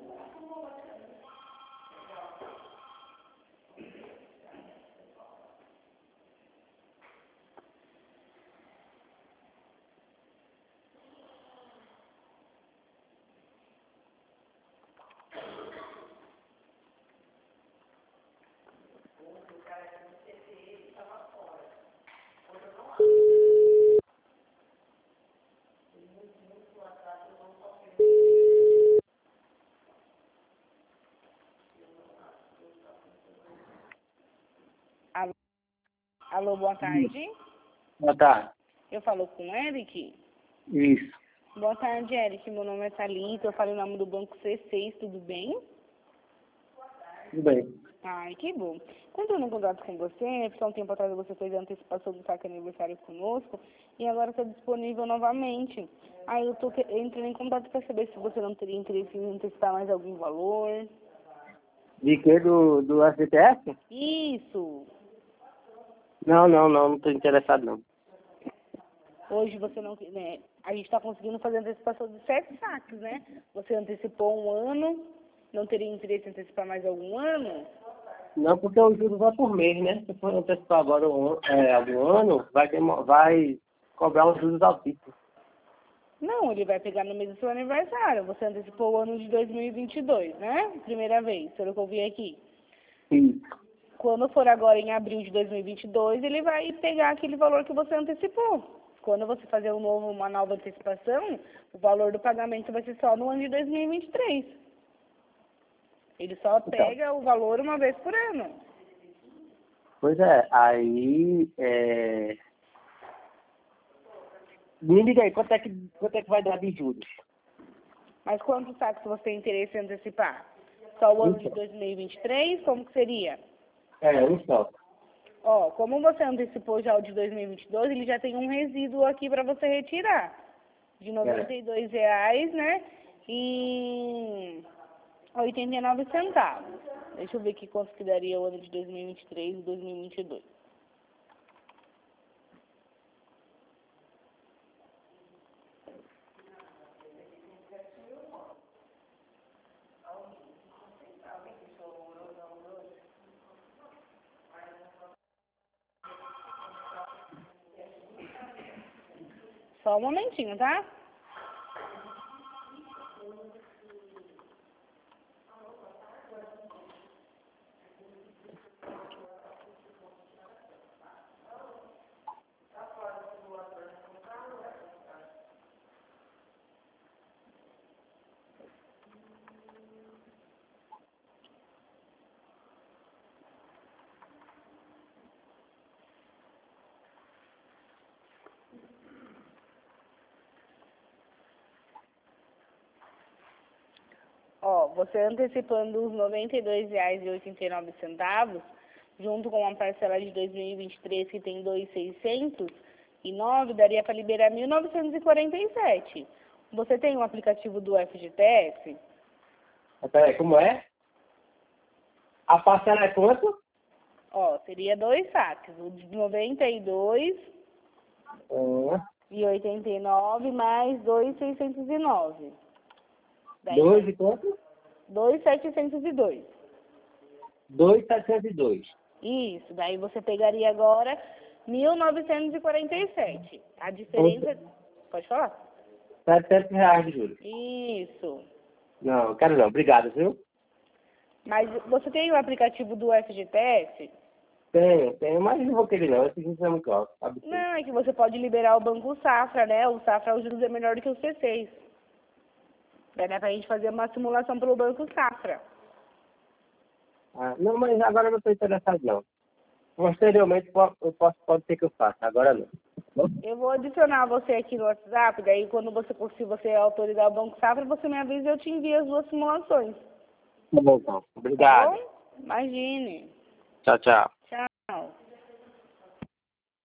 Alô, boa tarde. Boa tarde. Eu falo com o Eric? Isso. Boa tarde, Eric. Meu nome é Thalita, eu falo em nome do Banco C6, tudo bem? Tudo bem. Ai, que bom. Entrando em contato com você, porque há um tempo atrás você fez a antecipação do saque aniversário conosco e agora está disponível novamente. Aí eu estou entrando em contato para saber se você não teria interesse em antecipar mais algum valor. De que? Do STF? Isso. Não estou interessado não. Hoje você não... Né, a gente está conseguindo fazer a antecipação de 7 saques, né? Você antecipou um ano, não teria interesse em antecipar mais algum ano? Não, porque o juros vai por mês, né? Se for antecipar agora algum ano, vai cobrar os juros altíssimos. Não, ele vai pegar no mês do seu aniversário. Você antecipou o ano de 2022, né? Primeira vez, pelo que eu vi aqui. Isso. Quando for agora em abril de 2022, ele vai pegar aquele valor que você antecipou. Quando você fazer uma nova antecipação, o valor do pagamento vai ser só no ano de 2023. Ele só pega o valor uma vez por ano. Pois é, aí... Me diga aí, quanto é que vai dar de juros? Mas quantos saques você tem interesse em antecipar? Só o ano de 2023? Como que seria? Um só. Ó, como você antecipou já o de 2022, ele já tem um resíduo aqui para você retirar. De R$ 92,00, né? E 89 centavos. Deixa eu ver aqui quanto que daria o ano de 2023 e 2022. Só um momentinho, tá? Ó, você antecipando os R$ 92,89, junto com uma parcela de 2023 que tem 2.609, daria para liberar 1.947. Você tem um aplicativo do FGTS? Peraí, como é? A parcela é quanto? Ó, seria 2 saques, o de 92,89 mais 2.609. 2 e quanto? 2.702. 2.702. Isso, daí você pegaria agora 1.947. A diferença... Pode falar? R$ 700 de juros. Isso. Não, quero não. Obrigado, viu? Mas você tem o aplicativo do FGTS? Tenho, mas não vou querer não. Esse juros é muito alto. Absurdo. Não, é que você pode liberar o Banco Safra, né? O Safra, o juros é melhor do que o C6. Daí dá pra gente fazer uma simulação pelo Banco Safra. Não, mas agora eu não estou interessado não. Posteriormente pode ser que eu faça, agora não. Eu vou adicionar você aqui no WhatsApp, daí quando se você autorizar o Banco Safra, você me avisa e eu te envio as 2 simulações. Tá bom, então. Obrigado. Tá bom? Imagine. Tchau, tchau. Tchau.